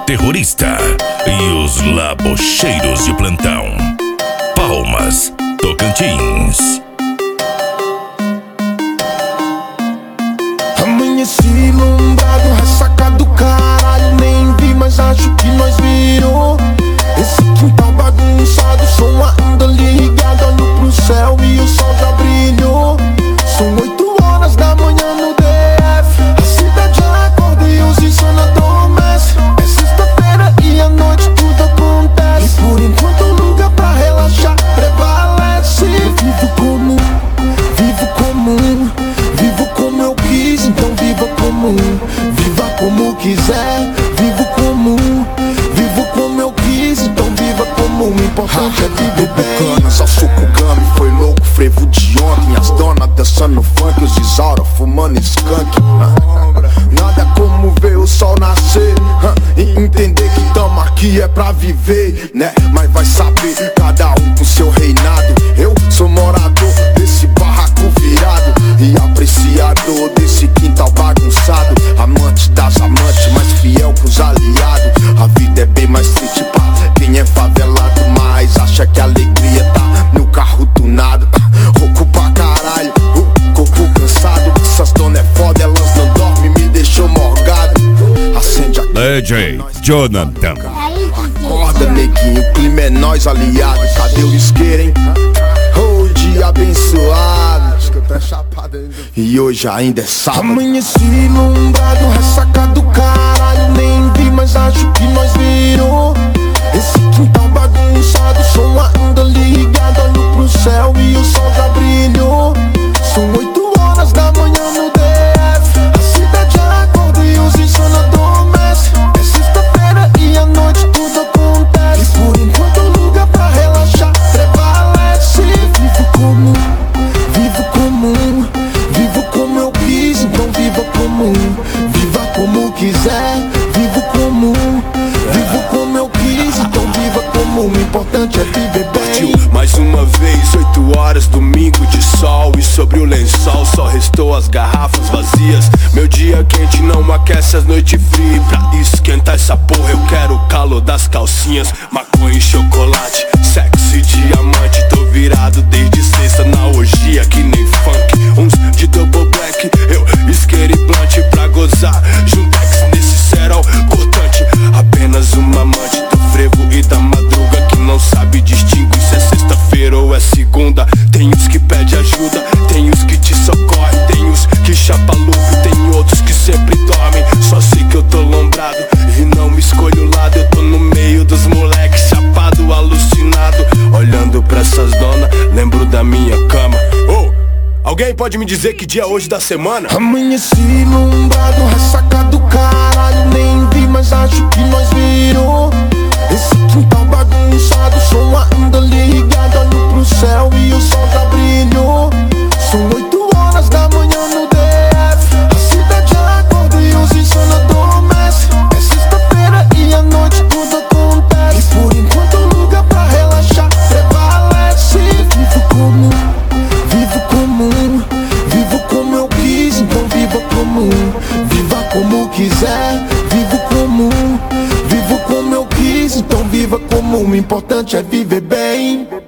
terrorista e os labocheiros de plantão. Palmas, Tocantins. Amanheci ilumbrado, ressaca do caralho. Nem vi, mas acho que nós virou. Esse quintal bagunçado, som ainda ligado. Olho pro céu e o sol já brilhou. São 8 horas da manhã no DF. A cidade acorda e os insano adormecem. É sexta-feira e à noite tudo acontece. E por enquanto o lugar pra relaxar prevalece. Eu vivo comum, vivo comum. Vivo como eu quis, então viva comum. Viva como quiser, vivo comum. Vivo como eu quis, então viva comum. O importante é viver bem. Canas ao suco gami, foi louco, frevo de ontem. As donas dançando funk, os Isaura fumando skunk. Nada como ver o sol nascer e entender que tamo aqui é pra viver, né? Mas vai saber, cada um com seu reinado. Eu sou morador desse barraco virado e apreciador desse quintal bagunçado. Amante das amantes, mais fiel que os aliados. A vida é bem mais triste pra quem é favelado, mas acha que a alegria tá no carro tunado. Rouco pra caralho, corpo cansado. Essas donas é foda, elas não dormem, me deixou morgado. Acende a DJ Jonathan. acorda, neguinho, o clima é nós aliado. Cadê o isqueiro, hein? Oh, dia abençoado. E hoje ainda é sábado. Amanheci ilumbrado, ressaca do caralho. Nem vi, mas acho que nós virou. Esse quintal bagunçado, som ainda ligado. Olho pro céu e o sol já brilhou. São 8 horas da manhã no DF. A cidade acorda e os insano adormecem. É sexta-feira e à noite tudo acontece. E por enquanto o lugar pra relaxar prevalece. Vivo comum, vivo comum. Vivo como eu quis, então viva comum. Viva como quiser, vivo comum. Vivo como eu quis, então viva comum. O importante é viver bem. Partiu mais uma vez, 8 horas, domingo de sol. E sobre o lençol só restou as garrafas vazias. Meu dia quente não aquece as noites frias. Pra esquentar essa porra eu quero o calor das calcinhas. Maconha e chocolate, sexo e diamante. Tô virado desde sexta na orgia que nem funk. Uns de double black, eu isqueiro e blunt pra gozar. Juntex nesse cerol cortante. Apenas uma amante do frevo e da madruga que não sabe distinguir se é sexta-feira ou é segunda. Tem os que pedem ajuda, tem os que te socorrem. Tem os que chapa lupo, tem outros que sempre dormem. Só sei que eu tô lombrado e não me escolho o lado. Eu tô no meio dos moleques, chapado, alucinado. Olhando pra essas donas, lembro da minha cama. Oh, alguém pode me dizer que dia é hoje da semana? Amanheci ilumbrado, ressaca do caralho. Nem vi, mas acho que nós virou. Esse quintal bagunçado, som ainda ligado. Olho pro céu e o sol já brilhou. São 8 horas da manhã no DF. A cidade acorda e os insano adormecem. É sexta-feira e à noite tudo acontece. E por enquanto o lugar pra relaxar prevalece. Vivo comum, vivo comum. Vivo como eu quis, então viva comum. Viva como quiser, vivo comum. Vivo como eu quis, então viva comum. O importante é viver bem.